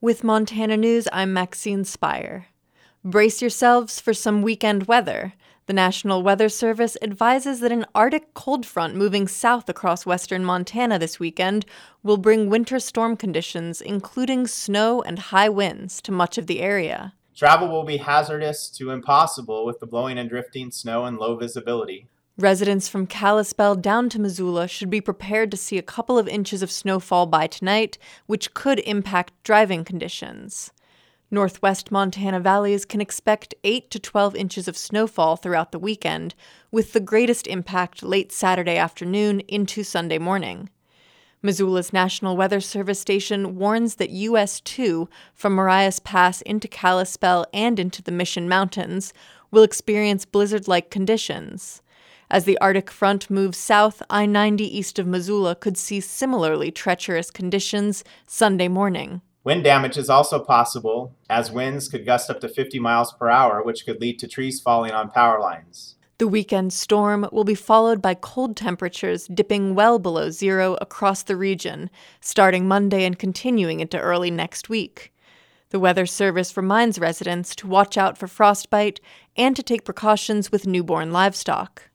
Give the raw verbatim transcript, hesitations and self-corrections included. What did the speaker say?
With Montana News, I'm Maxine Spire. Brace yourselves for some weekend weather. The National Weather Service advises that an Arctic cold front moving south across western Montana this weekend will bring winter storm conditions, including snow and high winds, to much of the area. Travel will be hazardous to impossible with the blowing and drifting snow and low visibility. Residents from Kalispell down to Missoula should be prepared to see a couple of inches of snowfall by tonight, which could impact driving conditions. Northwest Montana valleys can expect eight to twelve inches of snowfall throughout the weekend, with the greatest impact late Saturday afternoon into Sunday morning. Missoula's National Weather Service station warns that U S two from Marias Pass into Kalispell and into the Mission Mountains will experience blizzard-like conditions. As the Arctic front moves south, I ninety east of Missoula could see similarly treacherous conditions Sunday morning. Wind damage is also possible, as winds could gust up to fifty miles per hour, which could lead to trees falling on power lines. The weekend storm will be followed by cold temperatures dipping well below zero across the region, starting Monday and continuing into early next week. The Weather Service reminds residents to watch out for frostbite and to take precautions with newborn livestock.